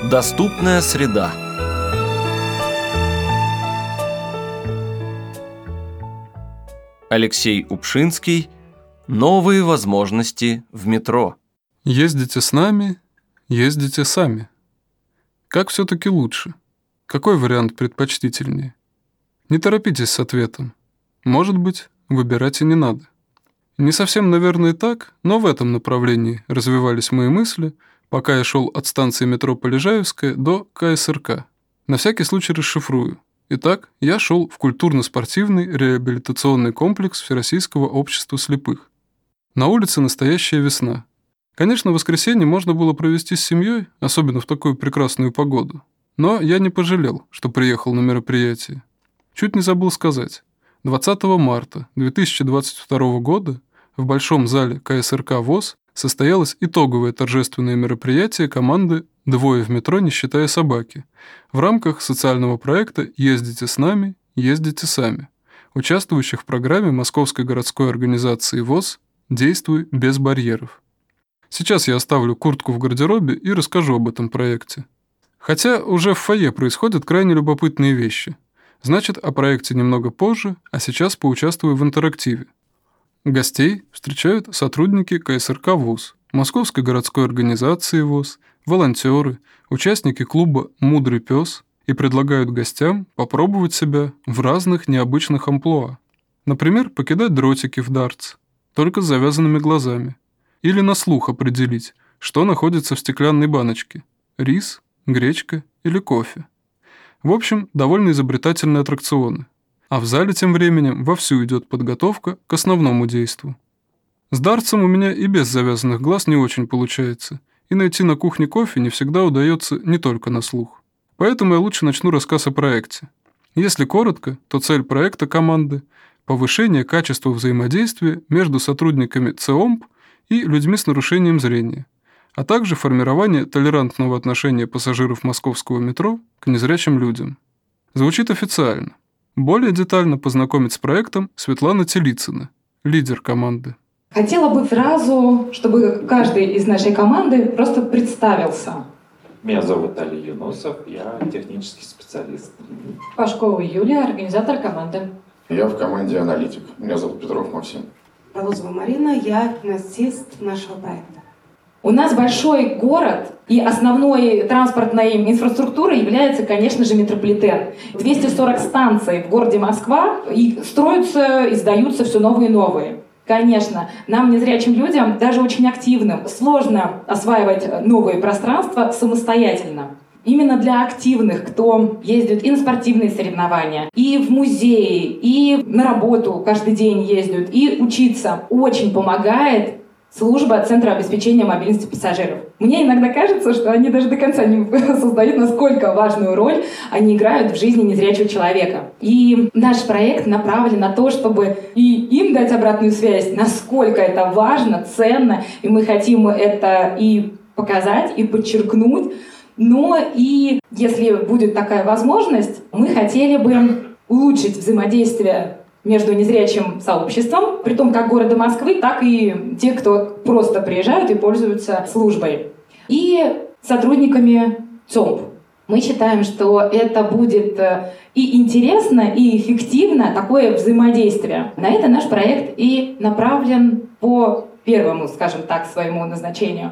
Доступная среда. Алексей Упшинский. Новые возможности в метро. Ездите с нами, ездите сами. Как все-таки лучше? Какой вариант предпочтительнее? Не торопитесь с ответом. Может быть, выбирать и не надо. Не совсем, наверное, так, но в этом направлении развивались мои мысли, пока я шел от станции метро Полежаевская до КСРК. На всякий случай расшифрую. Итак, я шел в культурно-спортивный реабилитационный комплекс Всероссийского общества слепых. На улице настоящая весна. Конечно, в воскресенье можно было провести с семьей, особенно в такую прекрасную погоду. Но я не пожалел, что приехал на мероприятие. Чуть не забыл сказать. 20 марта 2022 года в Большом зале КСРК ВОС состоялось итоговое торжественное мероприятие команды «Двое в метро, не считая собаки» в рамках социального проекта «Ездите с нами, ездите сами», участвующих в программе Московской городской организации ВОС «Действуй без барьеров». Сейчас я оставлю куртку в гардеробе и расскажу об этом проекте. Хотя уже в фойе происходят крайне любопытные вещи. Значит, о проекте немного позже, а сейчас поучаствую в интерактиве. Гостей встречают сотрудники КСРК ВОС, Московской городской организации ВОС, волонтеры, участники клуба «Мудрый пес» и предлагают гостям попробовать себя в разных необычных амплуа. Например, покидать дротики в дартс, только с завязанными глазами. Или на слух определить, что находится в стеклянной баночке – рис, гречка или кофе. В общем, довольно изобретательные аттракционы. А в зале тем временем вовсю идет подготовка к основному действу. С дартсом у меня и без завязанных глаз не очень получается, и найти на кухне кофе не всегда удается не только на слух. Поэтому я лучше начну рассказ о проекте. Если коротко, то цель проекта команды – повышение качества взаимодействия между сотрудниками ЦИОМП и людьми с нарушением зрения, а также формирование толерантного отношения пассажиров московского метро к незрячим людям. Звучит официально. Более детально познакомить с проектом Светлана Телицына, лидер команды. Хотела бы сразу, чтобы каждый из нашей команды просто представился. Меня зовут Али Юнусов, я технический специалист. Пашкова Юлия, организатор команды. Я в команде аналитик. Меня зовут Петров Максим. Полозова Марина, я финансист нашего проекта. У нас большой город, и основной транспортной инфраструктурой является, конечно же, метрополитен. 240 станций в городе Москва, и строятся, и сдаются все новые и новые. Конечно, нам, незрячим людям, даже очень активным, сложно осваивать новые пространства самостоятельно. Именно для активных, кто ездит и на спортивные соревнования, и в музеи, и на работу каждый день ездят, и учиться, очень помогает служба Центра обеспечения мобильности пассажиров. Мне иногда кажется, что они даже до конца не создают, насколько важную роль они играют в жизни незрячего человека. И наш проект направлен на то, чтобы и им дать обратную связь, насколько это важно, ценно, и мы хотим это и показать, и подчеркнуть. Но и если будет такая возможность, мы хотели бы улучшить взаимодействие между незрячим сообществом, притом как города Москвы, так и те, кто просто приезжают и пользуются службой. И сотрудниками ЦИОМП. Мы считаем, что это будет и интересно, и эффективно такое взаимодействие. На это наш проект и направлен по первому, скажем так, своему назначению.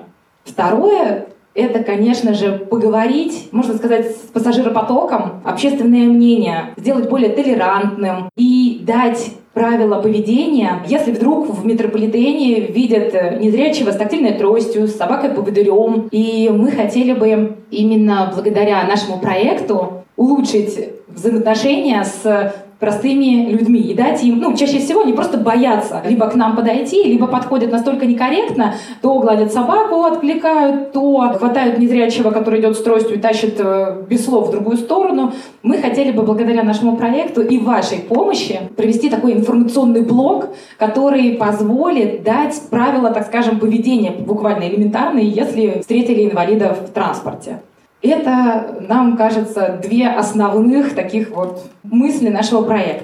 Второе — это, конечно же, поговорить, можно сказать, с пассажиропотоком, общественное мнение, сделать более толерантным и дать правила поведения, если вдруг в метрополитене видят незрячего с тактильной тростью, с собакой-поводырем. И мы хотели бы именно благодаря нашему проекту улучшить взаимоотношения с простыми людьми и дать им, чаще всего они просто боятся либо к нам подойти, либо подходят настолько некорректно, то гладят собаку, откликают, то хватают незрячего, который идет с тростью и тащит без слов в другую сторону. Мы хотели бы благодаря нашему проекту и вашей помощи провести такой информационный блок, который позволит дать правила, так скажем, поведения буквально элементарные, если встретили инвалидов в транспорте. Это, нам кажется, две основных таких вот мысли нашего проекта.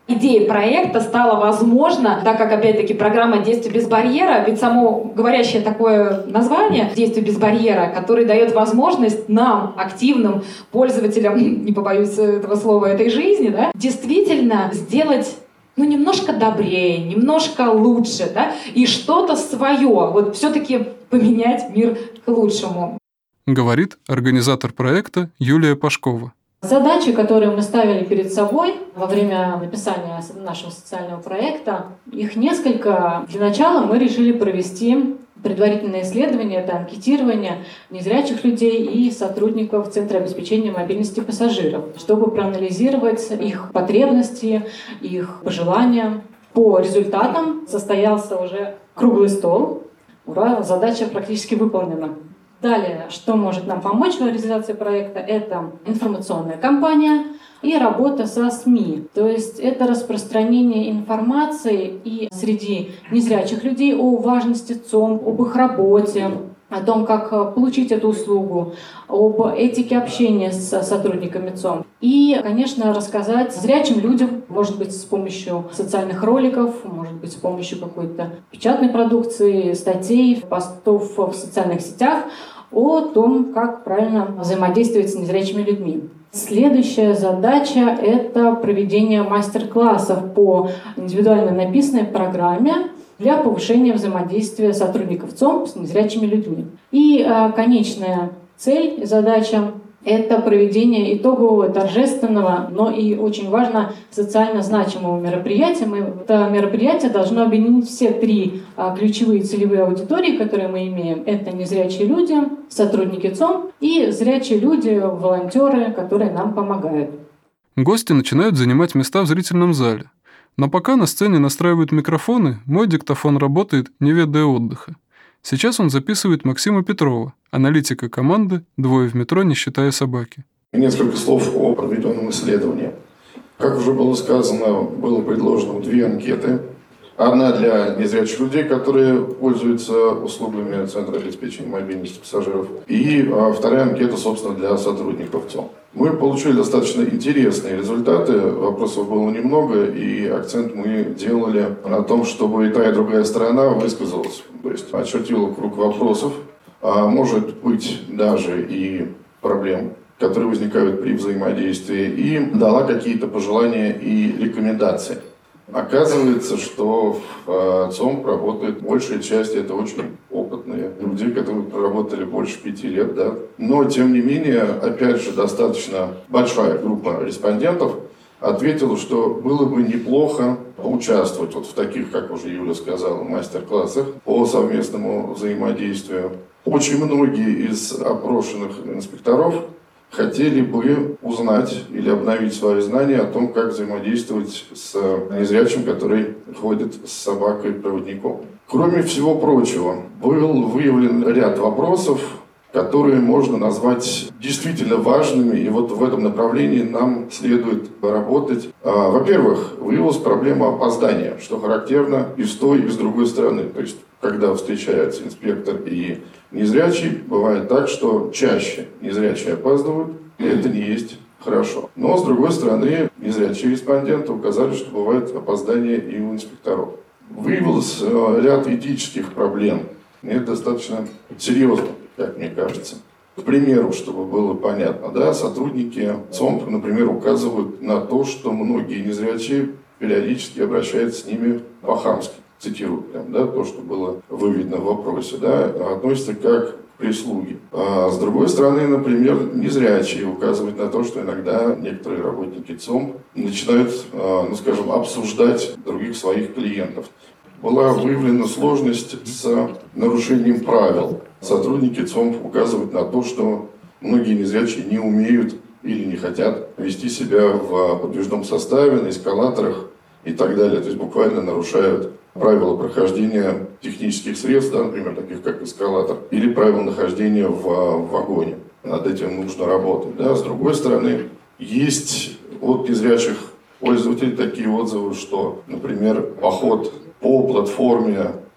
Идея проекта стала возможна, так как, опять-таки, программа «Действие без барьера», ведь само говорящее такое название «Действие без барьера», которое дает возможность нам, активным пользователям, не побоюсь этого слова, этой жизни, да, действительно сделать немножко добрее, немножко лучше, да, и что-то свое, вот все-таки поменять мир к лучшему. Говорит организатор проекта Юлия Пашкова. Задачи, которые мы ставили перед собой во время написания нашего социального проекта, их несколько. Для начала мы решили провести предварительное исследование, это анкетирование незрячих людей и сотрудников Центра обеспечения мобильности пассажиров, чтобы проанализировать их потребности, их пожелания. По результатам состоялся уже круглый стол. Ура, задача практически выполнена. Далее, что может нам помочь в реализации проекта, это информационная кампания и работа со СМИ. То есть это распространение информации и среди незрячих людей о важности ЦОМ, об их работе, о том, как получить эту услугу, об этике общения с сотрудниками ЦОМ. И, конечно, рассказать зрячим людям, может быть, с помощью социальных роликов, может быть, с помощью какой-то печатной продукции, статей, постов в социальных сетях о том, как правильно взаимодействовать с незрячими людьми. Следующая задача – это проведение мастер-классов по индивидуально написанной программе для повышения взаимодействия сотрудников ЦОМ с незрячими людьми. И конечная цель и задача – это проведение итогового, торжественного, но и очень важно социально значимого мероприятия. Это мероприятие должно объединить все три ключевые целевые аудитории, которые мы имеем. Это незрячие люди, сотрудники ЦОМ и зрячие люди, волонтеры, которые нам помогают. Гости начинают занимать места в зрительном зале. Но пока на сцене настраивают микрофоны, мой диктофон работает, не ведая отдыха. Сейчас он записывает Максима Петрова, аналитика команды «Двое в метро, не считая собаки». Несколько слов о проведенном исследовании. Как уже было сказано, было предложено 2 анкеты. Одна для незрячих людей, которые пользуются услугами Центра обеспечения мобильности пассажиров. И вторая анкета, собственно, для сотрудников ЦОМ. Мы получили достаточно интересные результаты. Вопросов было немного, и акцент мы делали на том, чтобы и та, и другая сторона высказалась. То есть очертила круг вопросов, а может быть даже и проблем, которые возникают при взаимодействии, и дала какие-то пожелания и рекомендации. Оказывается, что в ЦОМ работает большая часть, это очень опытные люди, которые проработали больше 5 лет, да. Но, тем не менее, опять же, достаточно большая группа респондентов ответила, что было бы неплохо поучаствовать вот в таких, как уже Юля сказала, мастер-классах по совместному взаимодействию. Очень многие из опрошенных инспекторов хотели бы узнать или обновить свои знания о том, как взаимодействовать с незрячим, который ходит с собакой-проводником. Кроме всего прочего, был выявлен ряд вопросов, которые можно назвать действительно важными, и вот в этом направлении нам следует работать. Во-первых, выявилась проблема опоздания, что характерно и с той, и с другой стороны. То есть, когда встречается инспектор и незрячий, бывает так, что чаще незрячие опаздывают, и это не есть хорошо. Но, с другой стороны, незрячие респонденты указали, что бывает опоздание и у инспекторов. Выявился ряд этических проблем. И это достаточно серьезно, как мне кажется. К примеру, чтобы было понятно, да, сотрудники ЦОМ, например, указывают на то, что многие незрячие периодически обращаются с ними по-хамски. Цитирую прям, да, то, что было выведено в вопросе, да, относятся как к прислуге. А с другой стороны, например, незрячие указывают на то, что иногда некоторые работники ЦОМ начинают, скажем, обсуждать других своих клиентов. Была выявлена сложность с нарушением правил. Сотрудники ЦОМ указывают на то, что многие незрячие не умеют или не хотят вести себя в подвижном составе, на эскалаторах и так далее. То есть буквально нарушают правила прохождения технических средств, да, например, таких как эскалатор, или правила нахождения в вагоне. Над этим нужно работать. Да. С другой стороны, есть от незрячих пользователей такие отзывы, что, например, поход по платформе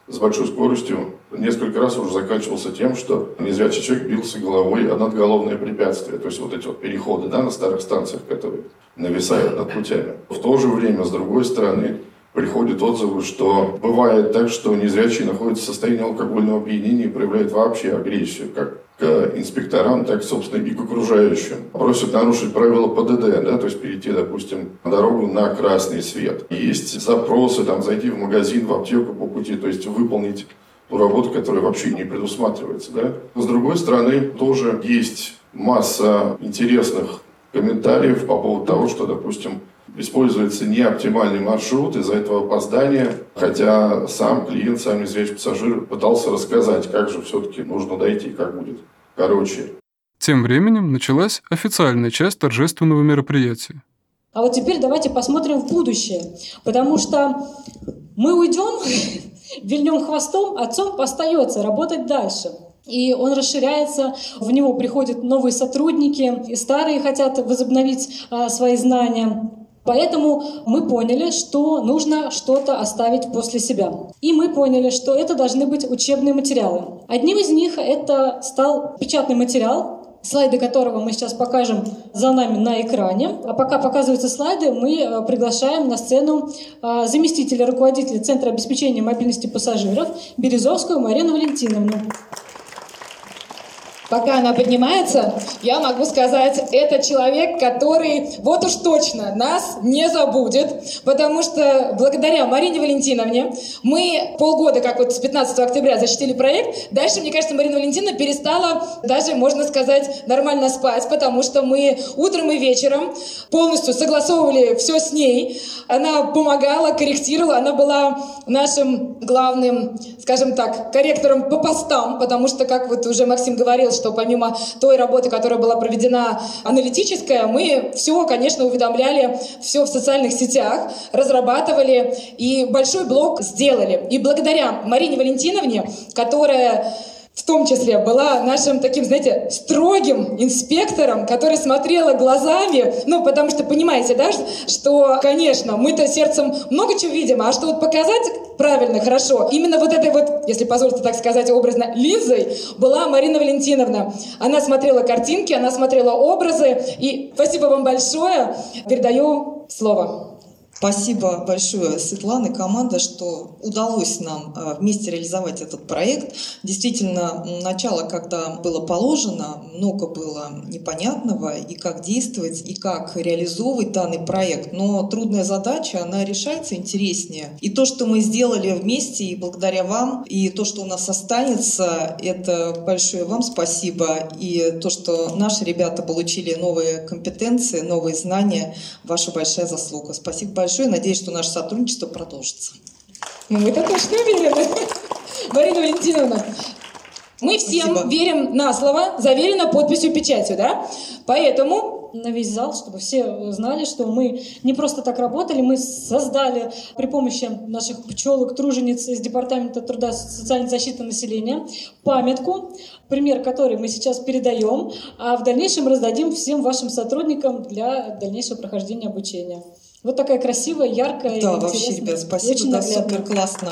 с большой скоростью несколько раз уже заканчивался тем, что незрячий человек бился головой о надголовное препятствие. То есть вот эти вот переходы, да, на старых станциях, которые нависают над путями. В то же время, с другой стороны, приходят отзывы, что бывает так, что незрячий находится в состоянии алкогольного опьянения и проявляет вообще агрессию, как к инспекторам, так, собственно, и к окружающим. Просят нарушить правила ПДД, да, то есть перейти, допустим, дорогу на красный свет. Есть запросы, там, зайти в магазин, в аптеку по пути, то есть выполнить ту работу, которая вообще не предусматривается. Да. С другой стороны, тоже есть масса интересных комментариев по поводу того, что, допустим, используется неоптимальный маршрут из-за этого опоздания, хотя сам клиент, сам незрячий пассажир пытался рассказать, как же все-таки нужно дойти, как будет короче. Тем временем началась официальная часть торжественного мероприятия. А вот теперь давайте посмотрим в будущее, потому что мы уйдем, вильнем хвостом, а ЦОМП остается работать дальше. И он расширяется, в него приходят новые сотрудники, и старые хотят возобновить свои знания. Поэтому мы поняли, что нужно что-то оставить после себя. И мы поняли, что это должны быть учебные материалы. Одним из них это стал печатный материал, слайды которого мы сейчас покажем за нами на экране. А пока показываются слайды, мы приглашаем на сцену заместителя руководителя Центра обеспечения мобильности пассажиров Березовскую Марину Валентиновну. Пока она поднимается, я могу сказать, это человек, который вот уж точно нас не забудет, потому что благодаря Марине Валентиновне мы полгода, как вот с 15 октября защитили проект, дальше, мне кажется, Марина Валентиновна перестала даже, можно сказать, нормально спать, потому что мы утром и вечером полностью согласовывали все с ней. Она помогала, корректировала, она была нашим главным, скажем так, корректором по постам, потому что, как вот уже Максим говорил, что помимо той работы, которая была проведена аналитическая, мы все, конечно, уведомляли, все в социальных сетях, разрабатывали и большой блок сделали. И благодаря Марине Валентиновне, которая в том числе была нашим таким, знаете, строгим инспектором, который смотрела глазами, потому что, понимаете, да, что, конечно, мы-то сердцем много чего видим, а что вот показать правильно, хорошо, именно вот этой вот, если позволите так сказать образно, линзой была Марина Валентиновна. Она смотрела картинки, она смотрела образы, и спасибо вам большое, передаю слово. Спасибо большое, Светлана и команда, что удалось нам вместе реализовать этот проект. Действительно, начало, когда было положено, много было непонятного, и как действовать, и как реализовывать данный проект. Но трудная задача, она решается интереснее. И то, что мы сделали вместе, и благодаря вам, и то, что у нас останется, это большое вам спасибо. И то, что наши ребята получили новые компетенции, новые знания, ваша большая заслуга. Спасибо большое. Надеюсь, что наше сотрудничество продолжится. Мы-то точно уверены. Марина Валентиновна, мы всем Спасибо. верим на слово, заверено подписью и печатью, да? Поэтому на весь зал, чтобы все знали, что мы не просто так работали, мы создали при помощи наших пчелок, тружениц из Департамента труда и социальной защиты населения памятку, пример которой мы сейчас передаем, а в дальнейшем раздадим всем вашим сотрудникам для дальнейшего прохождения обучения. Вот такая красивая, яркая, да, интересная. вообще, ребят, спасибо, очень да, наглядная. супер классно.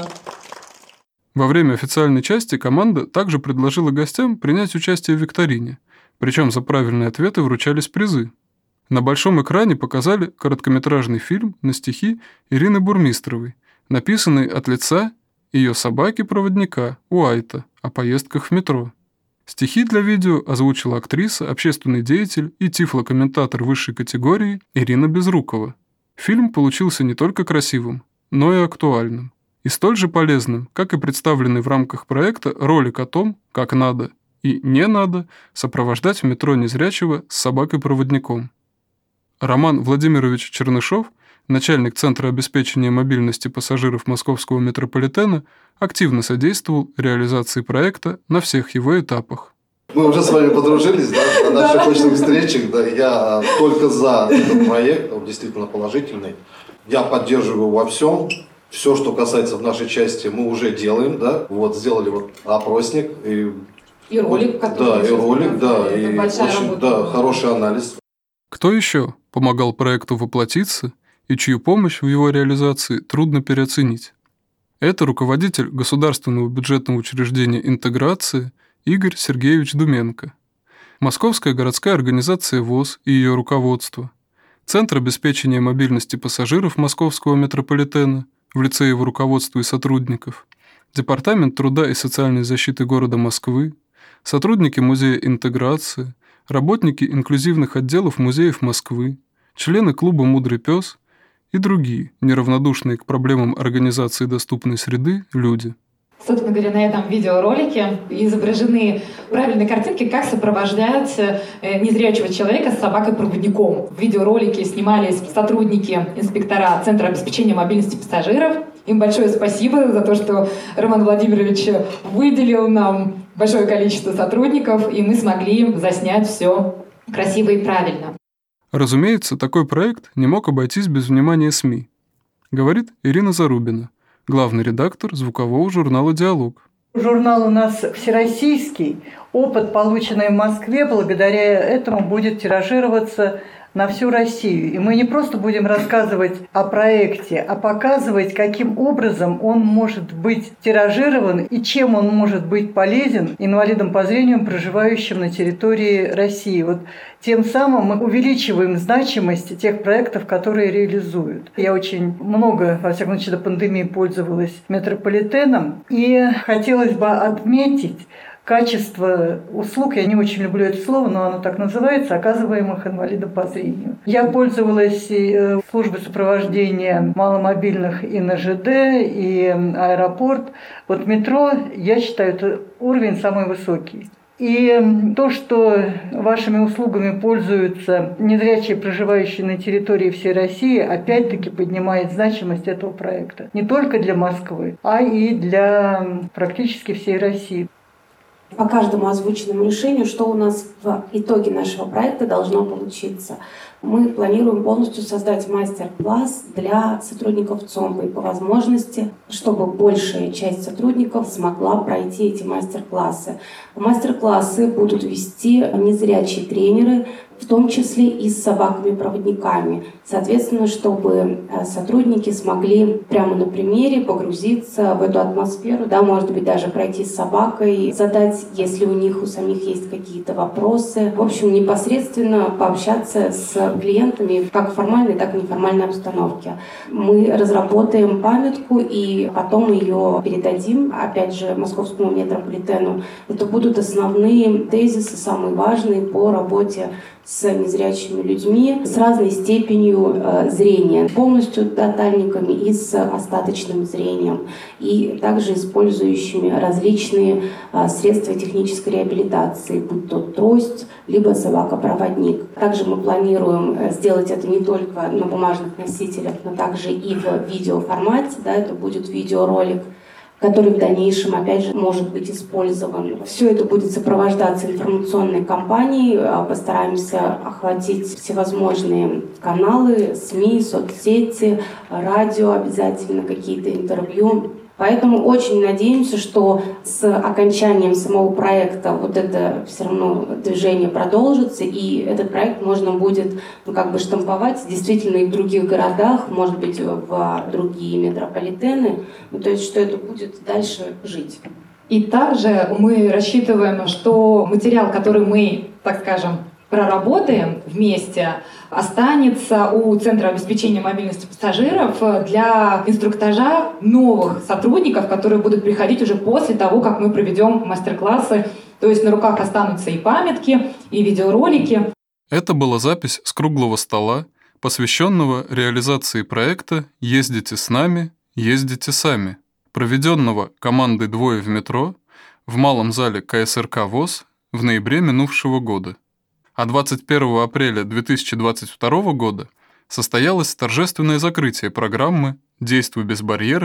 Во время официальной части команда также предложила гостям принять участие в викторине, причем за правильные ответы вручались призы. На большом экране показали короткометражный фильм на стихи Ирины Бурмистровой, написанный от лица ее собаки-проводника Уайта о поездках в метро. Стихи для видео озвучила актриса, общественный деятель и тифлокомментатор высшей категории Ирина Безрукова. Фильм получился не только красивым, но и актуальным. И столь же полезным, как и представленный в рамках проекта ролик о том, как надо и не надо сопровождать в метро незрячего с собакой-проводником. Роман Владимирович Чернышов, начальник Центра обеспечения мобильности пассажиров Московского метрополитена, активно содействовал реализации проекта на всех его этапах. Мы уже с вами подружились, да, на наших очных встречах, да, я только за этот проект, он действительно положительный. Я поддерживаю во всем. Все, что касается в нашей части, мы уже делаем, да, вот сделали вот опросник. И ролик, который... Да, и ролик, да, это и большая очень, работа. да, хороший анализ. Кто еще помогал проекту воплотиться и чью помощь в его реализации трудно переоценить? Это руководитель государственного бюджетного учреждения «Интеграция» Игорь Сергеевич Думенко. Московская городская организация ВОС и ее руководство, Центр обеспечения мобильности пассажиров Московского метрополитена в лице его руководства и сотрудников, Департамент труда и социальной защиты города Москвы, сотрудники Музея «Интеграция», работники инклюзивных отделов музеев Москвы, члены клуба «Мудрый пес» и другие, неравнодушные к проблемам организации доступной среды, люди. Собственно говоря, на этом видеоролике изображены правильные картинки, как сопровождать незрячего человека с собакой-проводником. В видеоролике снимались сотрудники инспектора Центра обеспечения мобильности пассажиров. Им большое спасибо за то, что Роман Владимирович выделил нам большое количество сотрудников, и мы смогли заснять все красиво и правильно. Разумеется, такой проект не мог обойтись без внимания СМИ, говорит Ирина Зарубина, главный редактор звукового журнала «Диалог». Журнал у нас всероссийский. Опыт, полученный в Москве, благодаря этому будет тиражироваться на всю Россию. И мы не просто будем рассказывать о проекте, а показывать, каким образом он может быть тиражирован и чем он может быть полезен инвалидам по зрению, проживающим на территории России. Вот тем самым мы увеличиваем значимость тех проектов, которые реализуют. Я очень много, во всяком случае, до пандемии пользовалась метрополитеном, и хотелось бы отметить качество услуг, я не очень люблю это слово, но оно так называется, оказываемых инвалидам по зрению. Я пользовалась и службой сопровождения маломобильных и на ЖД, и аэропорт. Вот метро, я считаю, это уровень самый высокий. И то, что вашими услугами пользуются незрячие, проживающие на территории всей России, опять-таки поднимает значимость этого проекта. Не только для Москвы, а и для практически всей России. По каждому озвученному решению, что у нас в итоге нашего проекта должно получиться. Мы планируем полностью создать мастер-класс для сотрудников ЦОМПа и по возможности, чтобы большая часть сотрудников смогла пройти эти мастер-классы. Мастер-классы будут вести незрячие тренеры, в том числе и с собаками-проводниками. Соответственно, чтобы сотрудники смогли прямо на примере погрузиться в эту атмосферу, да, может быть, даже пройти с собакой, задать, если у них у самих есть какие-то вопросы. В общем, непосредственно пообщаться с клиентами как в формальной, так и неформальной обстановке. Мы разработаем памятку и потом ее передадим, опять же, Московскому метрополитену. Это будут основные тезисы, самые важные по работе с незрячими людьми с разной степенью зрения, полностью тотальниками и с остаточным зрением, и также использующими различные средства технической реабилитации, будь то трость, либо собака-проводник. Также мы планируем сделать это не только на бумажных носителях, но также и в видеоформате, да, это будет видеоролик, который в дальнейшем, опять же, может быть использован. Все это будет сопровождаться информационной кампанией. Постараемся охватить всевозможные каналы, СМИ, соцсети, радио обязательно, какие-то интервью. Поэтому очень надеемся, что с окончанием самого проекта вот это все равно движение продолжится, и этот проект можно будет штамповать действительно и в других городах, может быть, в другие метрополитены, то есть что это будет дальше жить. И также мы рассчитываем, что материал, который мы, так скажем, проработаем вместе, останется у Центра обеспечения мобильности пассажиров для инструктажа новых сотрудников, которые будут приходить уже после того, как мы проведем мастер-классы. То есть на руках останутся и памятки, и видеоролики. Это была запись с круглого стола, посвященного реализации проекта «Ездите с нами, ездите сами», проведенного командой «Двое в метро» в малом зале КСРК ВОС в ноябре минувшего года. А 21 апреля 2022 года состоялось торжественное закрытие программы «Действуй без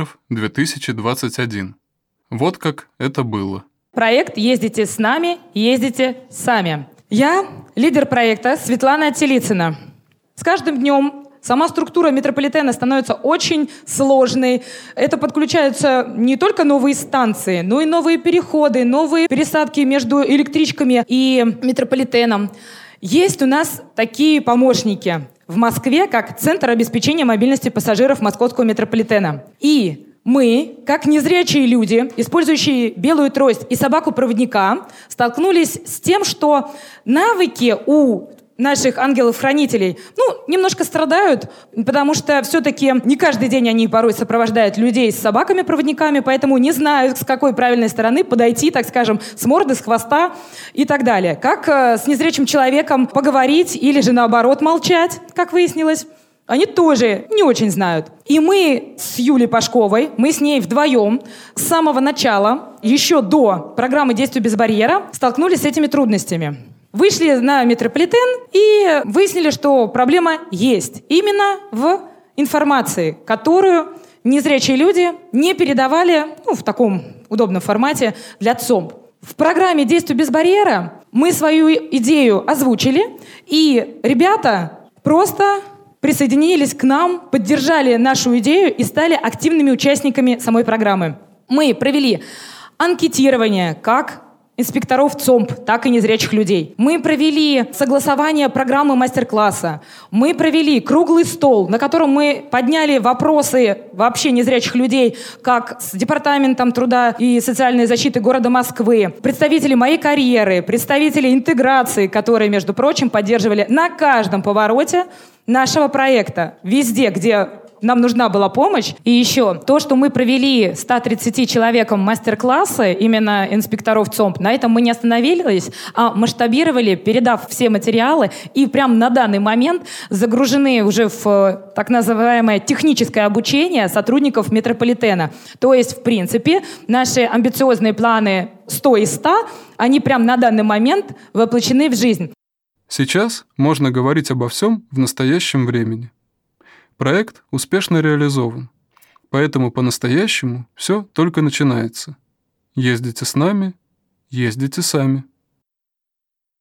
барьеров-2021». Вот как это было. Проект «Ездите с нами, ездите сами». Я лидер проекта Светлана Телицына. С каждым днем сама структура метрополитена становится очень сложной. Это подключаются не только новые станции, но и новые переходы, новые пересадки между электричками и метрополитеном. Есть у нас такие помощники в Москве, как Центр обеспечения мобильности пассажиров Московского метрополитена. И Мы, как незрячие люди, использующие белую трость и собаку-проводника, столкнулись с тем, что навыки у наших ангелов-хранителей, немножко страдают, потому что все-таки не каждый день они порой сопровождают людей с собаками-проводниками, поэтому не знают, с какой правильной стороны подойти, так скажем, с морды, с хвоста и так далее. Как с незрячим человеком поговорить или же наоборот молчать, как выяснилось. Они тоже не очень знают. И мы с Юлей Пашковой, мы с ней вдвоем с самого начала, еще до программы «Действуй без барьера», столкнулись с этими трудностями. Вышли на метрополитен и выяснили, что проблема есть. Именно в информации, которую незрячие люди не передавали в таком удобном формате для ЦОМП. В программе «Действуй без барьера» мы свою идею озвучили, и ребята просто присоединились к нам, поддержали нашу идею и стали активными участниками самой программы. Мы провели анкетирование как инспекторов ЦОМП, так и незрячих людей. Мы провели согласование программы мастер-класса. Мы провели круглый стол, на котором мы подняли вопросы вообще незрячих людей, как с Департаментом труда и социальной защиты города Москвы, представители моей карьеры, представители интеграции, которые, между прочим, поддерживали на каждом повороте нашего проекта, везде, где нам нужна была помощь. И еще то, что мы провели 130 человекам мастер-классы, именно инспекторов ЦОМП, на этом мы не остановились, а масштабировали, передав все материалы, и прямо на данный момент загружены уже в так называемое техническое обучение сотрудников метрополитена. То есть, в принципе, наши амбициозные планы 100 из 100, они прямо на данный момент воплощены в жизнь. Сейчас можно говорить обо всем в настоящем времени. Проект успешно реализован, поэтому по-настоящему все только начинается. Ездите с нами, ездите сами.